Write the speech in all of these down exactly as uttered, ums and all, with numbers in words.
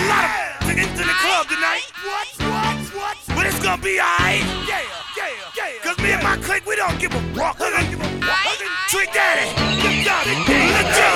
lot of to get to the club tonight. What? What? What? But it's gonna be alright. Yeah, yeah, yeah. Cause me and my clique, we don't give a fuck. We don't give a fuck. Trick Daddy, you got it. Let's go.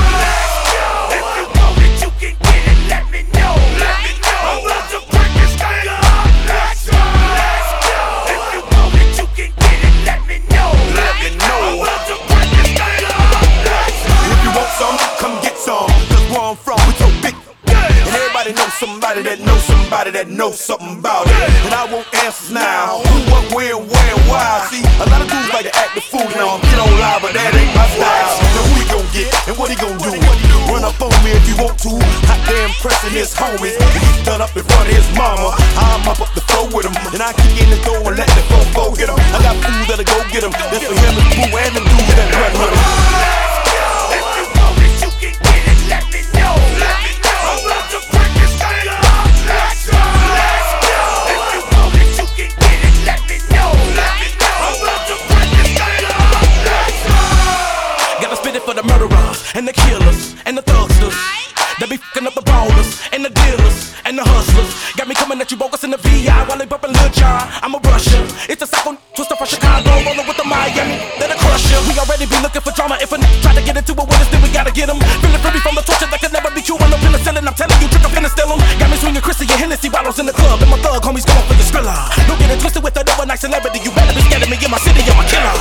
If you want it, you can get it. Let me know. Let me know. I'm about to break this thing up. Let's go. Let's go. If you want it, you can get it. Let me know. Let me know. I'm about to break this thing up. Let's go. If you want some, come get some. Cause where I'm from, we so big. And everybody knows somebody that knows somebody that knows something about it. And I want answers now. Who, what, where, where, why? See, a lot of dudes like to act the fool now. I'm get on live, but that ain't my style. So who he gon' get and what he gon' do? Run up on me if you want to. Hot damn pressing his homies. He's done up in front of his mama. I'm up up the floor with him. And I kick in the door and let the fofo hit him. I got food that'll go get him. That's for him and Boo and them dudes that run with him. If you want it, you can get it. Let me know. Let me know. I'm about to break this thing up. Let's go. Let's go. If you want it, you can get it. Let me know. Let me know. I'm about to break this thing up. Let's go. Gotta spit it for the murderers and the killers and the thugsters. They be fucking up the ballers and the dealers and the hustlers. Got me coming at you bogus in the V I while they bumpin' Lil Jon. I'm a Russia. It's a psycho twister from Chicago, rollin' with the Miami. Then a crusher. We already be looking for drama. If a n***a try to get into it with us, then we gotta get him. Feeling free from the torture that could never be cured. No penicillin, I'm telling you, trick I'm finna steal him. Got me swinging Chrissy and Hennessy bottles in the club, and my thug homies going for the thriller. Don't get it twisted with an overnight celebrity. You better be scared of me in my city, I'm a killer.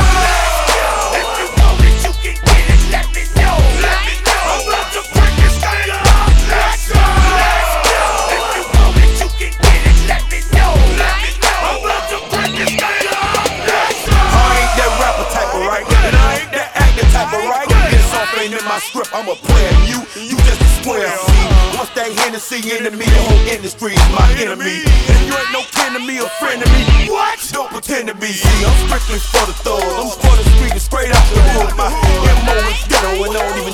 If you want it, you can get it. Let me know. Let me know. I'm about to break this thing up. Let's go. Let's go. If you want it, you can get it. Let me know. Let me know. I'm about to break this thing up. Let's go. I ain't that rapper type of right, and I ain't that actor type of right. This off ain't in my script, I'm a player. You, you just a square. See, once that Hennessy into me, the whole industry is my enemy. And you ain't no kin to me or friend to me. What? Don't pretend to be. See, I'm strictly for the thugs. I'm for the street and straight out the hood. My M O is ghetto and I don't even